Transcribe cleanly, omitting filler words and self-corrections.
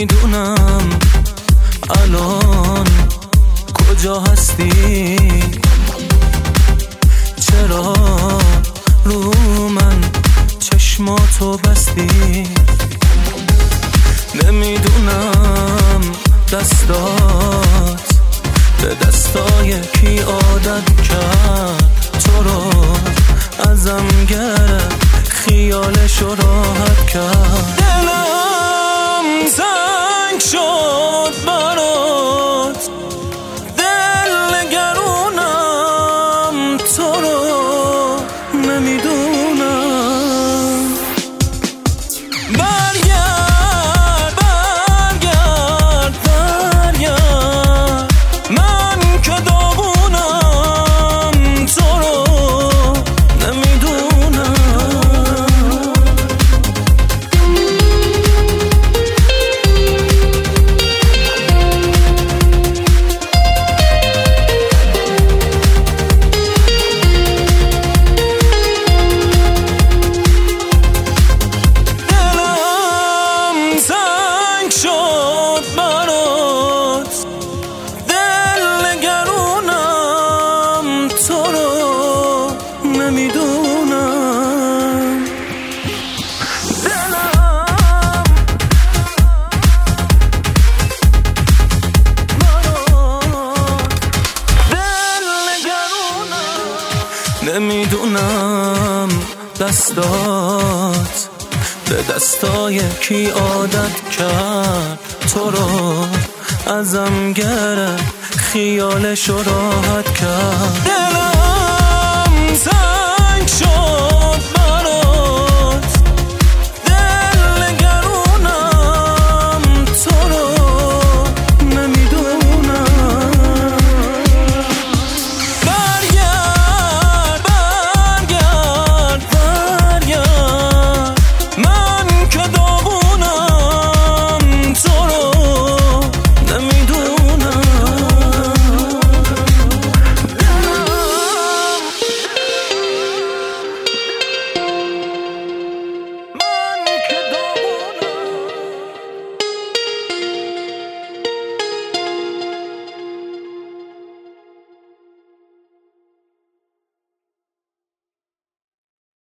نمیدونم الان کجا هستی، چرا رو من چشماتو بستی. نمیدونم دستات به دستای کی عادت کرد، تو رو ازم گرفت خیالشو راحت کرد. دلم زنگ شد برات، دل نگرونم تو رو نمیدونم. برگرد برگرد برگرد، من که داغونم تو رو نمیدونم. شد برات، دل نگرونم تو رو نمیدونم. دل نگرونم. نمیدونم دستات به دستای کی عادت کرد، تو رو ازم گرفت خیالشو راحت کرد. دلم زنگ شد